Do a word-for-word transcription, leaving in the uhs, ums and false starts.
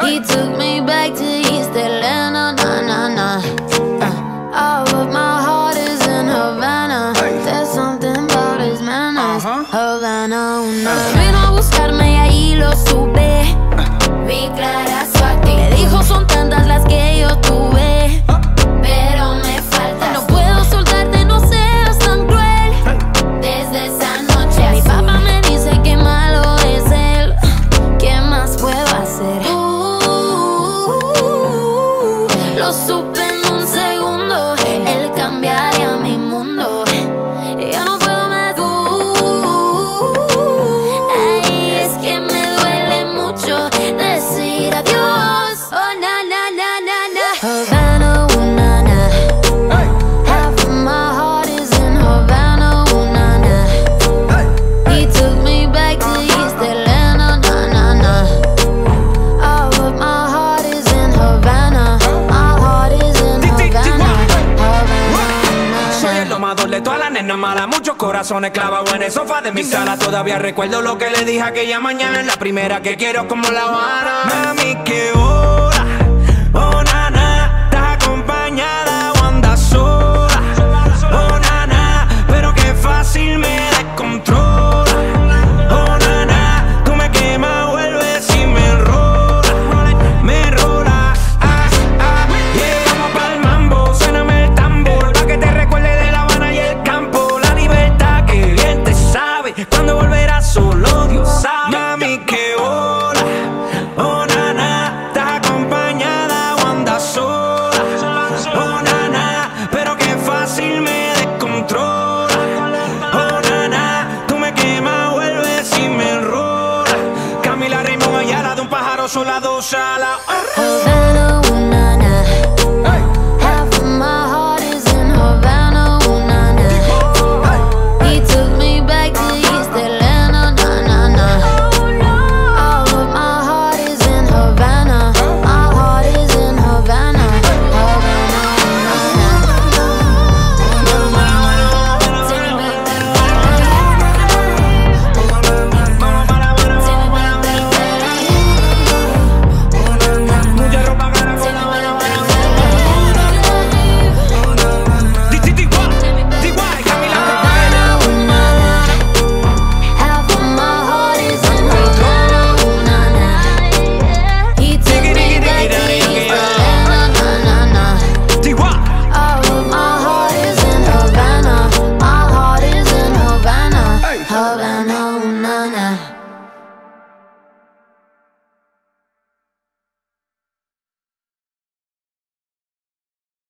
He took me back to East Atlanta, na na na. Uh, all of my heart is in Havana. There's something about his manners. Havana, una. Vino a buscarme y ahí lo supe. Vi clara su actitud. Me dijo son tantas las que yo tuve, pero me falta. No puedo soltarte, no seas tan cruel. Desde esa noche mi papá me dice que malo es él. ¿Qué más puedo hacer? Uh, lo supe en un segundo. Él cambiaría mi mundo. Ya no puedo más. Uh, ay, es que me duele mucho decir adiós. Oh, na, na, na, na, na. Havana, ooh, na, na. Half of my heart is in Havana, ooh, na, na. He took me back to East Atlanta, na, na, na. All of my heart is in Havana. My heart is in Havana. Havana, Soy el domador de todas las nenas malas, muchos corazones clavados en el sofá de mi sala. Todavía recuerdo lo que le dije aquella mañana. Es la primera que quiero como La Habana. Mami, qué hora, oh nana, estás acompañada o andas sola. Oh nana, pero qué fácil me descontrola. Oh nana, tú me quemas, vuelves y me enrola, me rola. Ah, ah, yeah, vamos pa'l mambo, suéname el tambor, pa' que te recuerde de La Habana y el campo. La libertad que bien te sabe, cuando volverás solo Dios sabe. Mami, qué hora, oh nana, estás acompañada o andas sola. Oh nana, pero qué fácil me descontrola. Oh nana, tú me quemas, vuelves y me enrola. Camila Raymond Ayala, de un pájaro sola, dos alas. Havana.